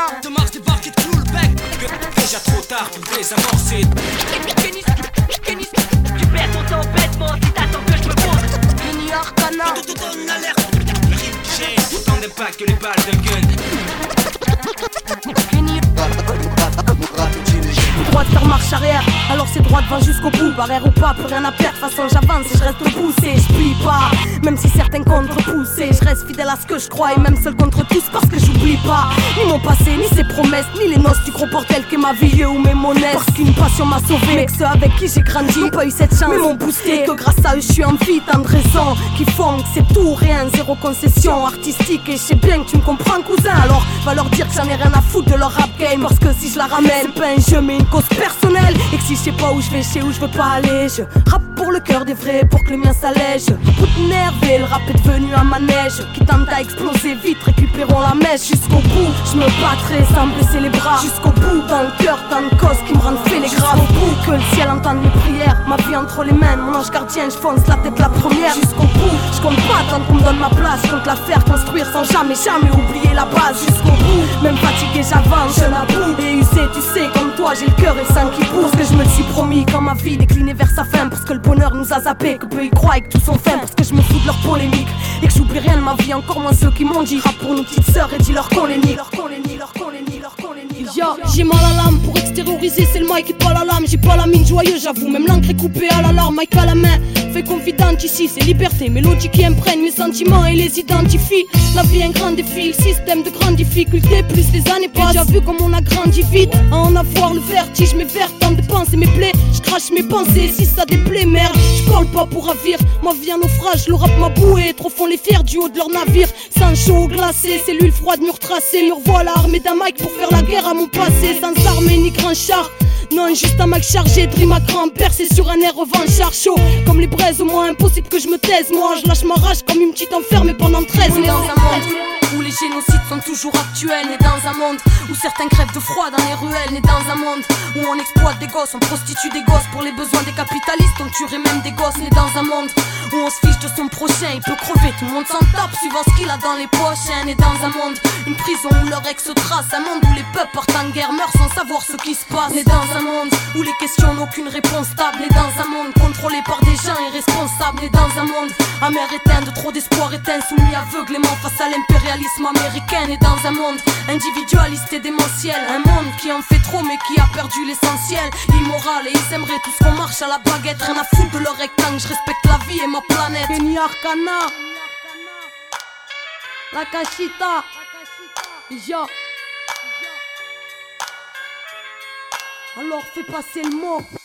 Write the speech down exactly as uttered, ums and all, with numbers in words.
Arcana. De Mars débarque et te cloue le bec. Déjà trop tard pour désamorcer. Kenny, Kenny, tu perds ton temps bêtement si t'attends que je me pose. Kenny Arcana. Tout donne alerte. J'ai autant d'impact que les balles de gun. Kenny. Droit de faire marche arrière, alors c'est droit devant jusqu'au bout. Barrière ou pas, plus rien à perdre. De toute façon j'avance et je reste poussé. Je plie pas, même si certains contre-poussés. Je reste fidèle à ce que je crois et même seul contre tous. Parce que j'oublie pas ni mon passé, ni ses promesses, ni les noces du gros bordel qu'est ma vie ou mes monnaies. Parce qu'une passion m'a sauvé, mais que ceux avec qui j'ai grandi n'ont pas eu cette chance, mais m'ont boosté. Que grâce à eux je suis en vie, tant de raisons qui font que c'est tout, rien, zéro concession artistique. Et je sais bien que tu me comprends cousin, alors va leur dire que j'en ai rien à foutre de leur rap game. Parce que si je la ramène, c'est pas un jeu mais une cause personnelle. Et que si je sais pas où je vais, je sais où je veux pas aller. Je rappe pour le cœur des vrais, pour que le mien s'allège. Beaucoup de nerfs et le rap est devenu un manège qui tente à exploser vite, récupérons la mèche. Jusqu'au bout, je me battrai sans baisser les bras. Jusqu'au bout, dans le cœur, tant de causes qui me rendent fêlé grave. Jusqu'au bout, que le ciel entende mes prières. Ma vie entre les mains, mon ange gardien, je fonce la tête la première. Jusqu'au bout, je compte pas attendre qu'on me donne ma place. Je compte la faire construire sans jamais, jamais oublier la base. Jusqu'au bout, même fatigué j'avance, jeune à bout. Et usé, tu sais, comme toi, j'ai le cœur et le sang qui pousse. Parce que je me le suis promis quand ma vie déclinait vers sa fin. Parce que le bonheur nous a zappé, que peu y croient et que tous sont fins. Parce que je me fous de leur polémique et que j'oublie rien de ma vie, encore moins ceux qui m'ont dit rap pour nos petites sœurs et dis leur qu'on les nie, leur qu'on les nie, leur qu'on les nie, leur qu'on les nie. Yo, j'ai mal à l'âme pour extérioriser, c'est le mic et pas la lame. J'ai pas la mine joyeuse, j'avoue, même l'encre est coupée à l'alarme. Mic à la main, fais confidente ici, c'est liberté, mélodie qui imprègne mes sentiments et les identifie. La vie est un grand défi, le système de grandes difficultés, plus les années passent. Déjà vu comme on a grandi vite, à en avoir le vertige, mes verres tentent de penser mes plaies. Je crache mes pensées, si ça déplaît, merde, je colle pas pour ravir. Ma vie en naufrage, le rap m'a boué, trop font les fiers du haut de leur navire. Sans chaud glacé, cellules froides, murs tracés. Me revoilà armé d'un mic pour faire la guerre à mon passé. Sans armée ni grand char, non, juste un mic chargé, dream à cran percé sur un air revanchard chaud. Comme les braises, au moins impossible que je me taise. Moi, je lâche ma rage comme une petite enfermée pendant treize. On est dans un monde où les génocides sont toujours actuels. Né dans un monde où certains crèvent de froid dans les ruelles. Né dans un monde où on exploite des gosses, on prostitue des gosses pour les besoins des capitalistes. On tuerait même des gosses. Né dans un monde où on se fiche de son prochain, il peut crever, tout le monde s'en tape suivant ce qu'il a dans les poches. Né dans un monde, une prison où leur ex se trace. Un monde où les peuples partent en guerre, meurent sans savoir ce qui se passe. Né dans un monde où les questions n'ont aucune réponse stable. Né dans un monde contrôlé par des gens irresponsables. Né dans un monde amer éteint, de trop d'espoir éteint, soumis aveuglément face à l'impérialisme américain. Né dans un monde individualiste et démentiel, un monde qui en fait trop mais qui a perdu l'essentiel. Immoral et ils aimeraient tous qu'on marche à la baguette. Rien à foutre de leur rectangle, je respecte la vie et ma planète. Kenny Arcana, la cachita, yo. Alors fais passer le mot.